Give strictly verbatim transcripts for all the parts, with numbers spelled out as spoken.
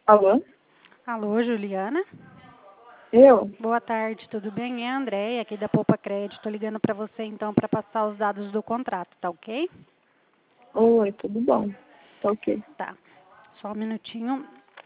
Alô? Alô, Juliana? Eu? Boa tarde, tudo bem? É a Andréia, aqui da Poupa Crédito. Estou ligando para você, então, para passar os dados do contrato, tá ok? Oi, tudo bom? Tá ok. Tá. Só um minutinho.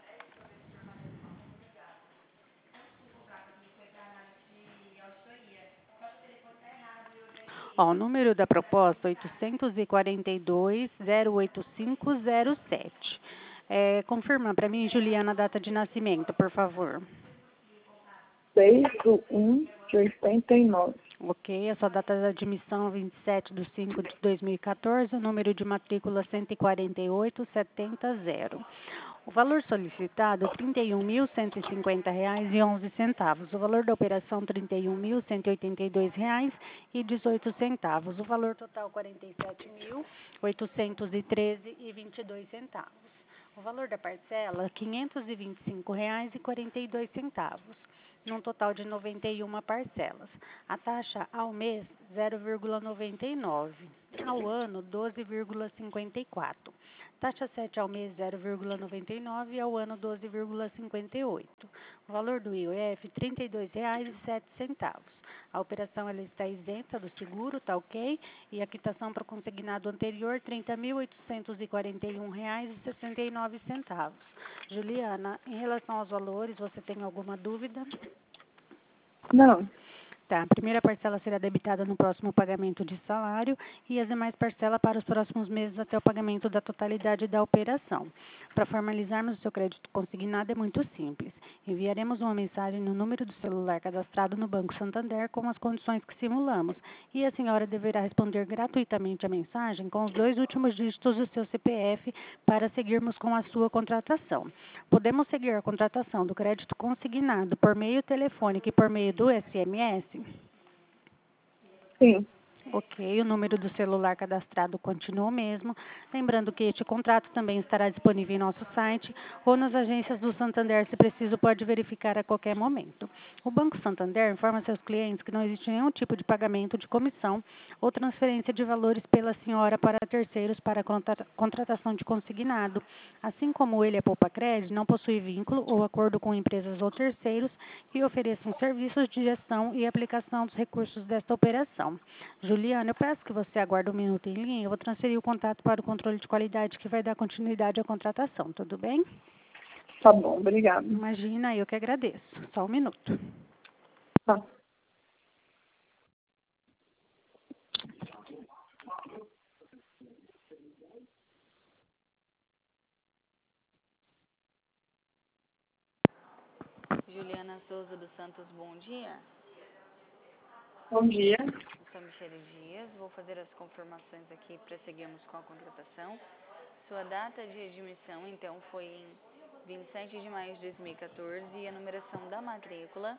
Ó, o número da proposta, oitocentos e quarenta e dois, zero oito cinco zero sete. É, confirma para mim, Juliana, a data de nascimento, por favor. seis do um de oitenta e nove. Ok, a sua data de admissão, vinte e sete de cinco de dois mil e quatorze, o número de matrícula cento e quarenta e oito, setenta zero. O valor solicitado, trinta e um mil cento e cinquenta reais e onze centavos. O valor da operação, trinta e um mil cento e oitenta e dois reais e dezoito centavos. O valor total, quarenta e sete mil oitocentos e treze e vinte e dois centavos. O valor da parcela, quinhentos e vinte e cinco reais e quarenta e dois centavos, num total de noventa e uma parcelas. A taxa ao mês, zero vírgula noventa e nove. Ao ano, doze vírgula cinquenta e quatro. Taxa sete ao mês, zero vírgula noventa e nove e ao ano, doze vírgula cinquenta e oito. O valor do I O F, trinta e dois reais e sete centavos. A operação ela está isenta do seguro, tá ok? E a quitação para o consignado anterior, trinta mil oitocentos e quarenta e um reais e sessenta e nove centavos. Juliana, em relação aos valores, você tem alguma dúvida? Não. Tá, a primeira parcela será debitada no próximo pagamento de salário e as demais parcelas para os próximos meses até o pagamento da totalidade da operação. Para formalizarmos o seu crédito consignado é muito simples. Enviaremos uma mensagem no número do celular cadastrado no Banco Santander com as condições que simulamos e a senhora deverá responder gratuitamente a mensagem com os dois últimos dígitos do seu C P F para seguirmos com a sua contratação. Podemos seguir a contratação do crédito consignado por meio telefônico e por meio do S M S? Sim. Ok, o número do celular cadastrado continua o mesmo. Lembrando que este contrato também estará disponível em nosso site ou nas agências do Santander, se preciso, pode verificar a qualquer momento. O Banco Santander informa seus clientes que não existe nenhum tipo de pagamento de comissão ou transferência de valores pela senhora para terceiros para a contratação de consignado. Assim como ele é Poupa Crédito, não possui vínculo ou acordo com empresas ou terceiros que ofereçam serviços de gestão e aplicação dos recursos desta operação. Juliana, eu peço que você aguarde um minuto em linha. Eu vou transferir o contato para o controle de qualidade que vai dar continuidade à contratação, tudo bem? Tá bom, obrigada. Imagina, eu que agradeço. Só um minuto. Tá. Juliana Souza dos Santos, bom dia. Bom dia. Eu sou Michele Dias, vou fazer as confirmações aqui para seguirmos com a contratação. Sua data de admissão, então, foi em vinte e sete de maio de dois mil e quatorze e a numeração da matrícula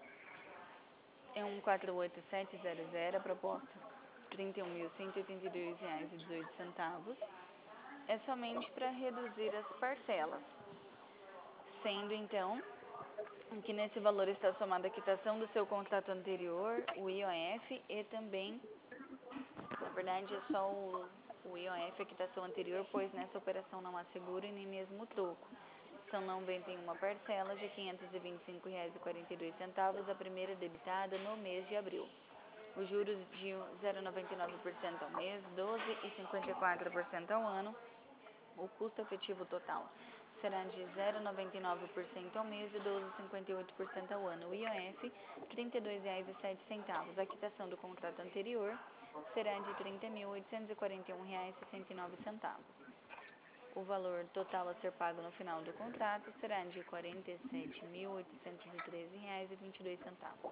é um quatro oito sete zero zero, a proposta trinta e um mil cento e oitenta e dois reais e dezoito centavos. É somente para reduzir as parcelas, sendo, então, que nesse valor está somada a quitação do seu contrato anterior, o I O F, e também, na verdade, é só o, o I O F, a quitação anterior, pois nessa operação não há seguro e nem mesmo troco. São noventa e uma parcelas de quinhentos e vinte e cinco reais e quarenta e dois centavos, a primeira debitada no mês de abril. Os juros de zero vírgula noventa e nove por cento ao mês, doze vírgula cinquenta e quatro por cento ao ano. O custo efetivo total será de zero vírgula noventa e nove por cento ao mês e doze vírgula cinquenta e oito por cento ao ano. O I O F, trinta e dois reais e sete centavos. A quitação do contrato anterior será de trinta mil oitocentos e quarenta e um reais e sessenta e nove centavos. O valor total a ser pago no final do contrato será de quarenta e sete mil oitocentos e treze reais e vinte e dois centavos.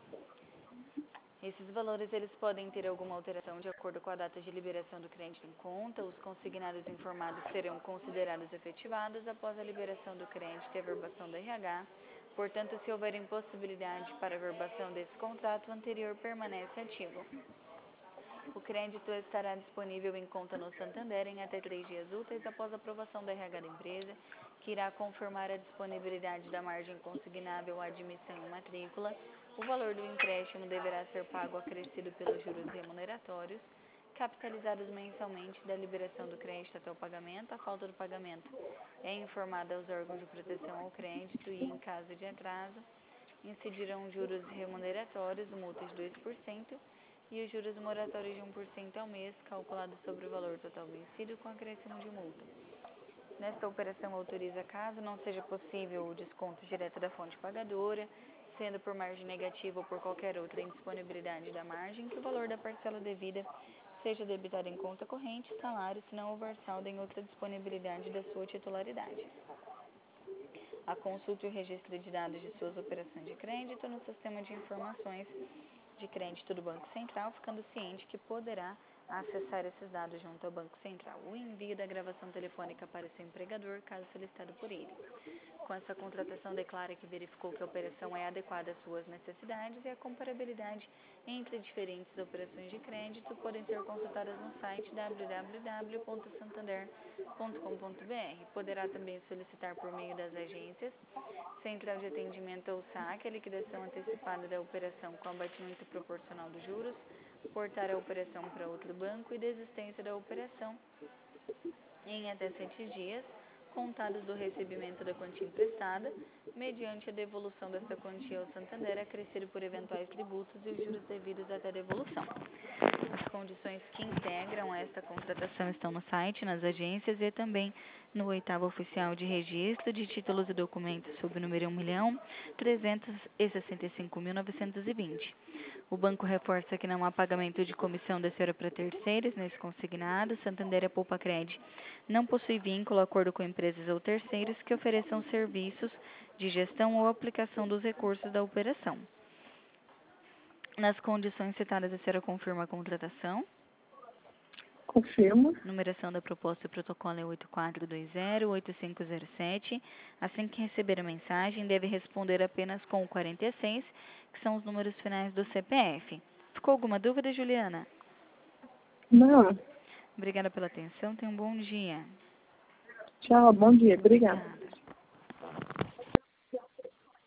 Esses valores eles podem ter alguma alteração de acordo com a data de liberação do crédito em conta. Os consignados informados serão considerados efetivados após a liberação do crédito e a verbação do R H. Portanto, se houver impossibilidade para a verbação desse contrato, o anterior permanece ativo. O crédito estará disponível em conta no Santander em até três dias úteis após a aprovação do R H da empresa, que irá confirmar a disponibilidade da margem consignável à admissão e matrícula. O valor do empréstimo deverá ser pago acrescido pelos juros remuneratórios, capitalizados mensalmente da liberação do crédito até o pagamento. A falta do pagamento é informada aos órgãos de proteção ao crédito e, em caso de atraso, incidirão juros remuneratórios, multa de dois por cento e os juros moratórios de um por cento ao mês, calculado sobre o valor total vencido com acréscimo de multa. Nesta operação, autoriza, caso não seja possível o desconto direto da fonte pagadora, sendo por margem negativa ou por qualquer outra indisponibilidade da margem, que o valor da parcela devida seja debitado em conta corrente, salário, se não houver saldo em outra disponibilidade da sua titularidade. A consulta e o registro de dados de suas operações de crédito no sistema de informações de crédito do Banco Central, ficando ciente que poderá acessar esses dados junto ao Banco Central. O envio da gravação telefônica para seu empregador, caso solicitado por ele. Com essa contratação, declara que verificou que a operação é adequada às suas necessidades e a comparabilidade entre diferentes operações de crédito podem ser consultadas no site w w w ponto santander ponto com ponto b r. Poderá também solicitar por meio das agências, Central de Atendimento ou saque, a liquidação antecipada da operação com abatimento proporcional dos juros, portar a operação para outro banco e desistência da operação em até sete dias, contados do recebimento da quantia emprestada, mediante a devolução dessa quantia ao Santander, acrescido por eventuais tributos e os juros devidos até a devolução. As condições que integram esta contratação estão no site, nas agências e também no oitavo oficial de registro de títulos e documentos sob o número um milhão trezentos e sessenta e cinco mil novecentos e vinte. O banco reforça que não há pagamento de comissão da senhora para terceiros nesse consignado. Santander e Poupa-Cred não possui vínculo, acordo com empresas ou terceiros que ofereçam serviços de gestão ou aplicação dos recursos da operação. Nas condições citadas, a senhora confirma a contratação? Confirmo. Numeração da proposta e protocolo é oito quatro dois zero oito cinco zero sete. Assim que receber a mensagem, deve responder apenas com o quarenta e seis, que são os números finais do C P F. Ficou alguma dúvida, Juliana? Não. Obrigada pela atenção. Tenha um bom dia. Tchau, bom dia. Obrigada. Tá.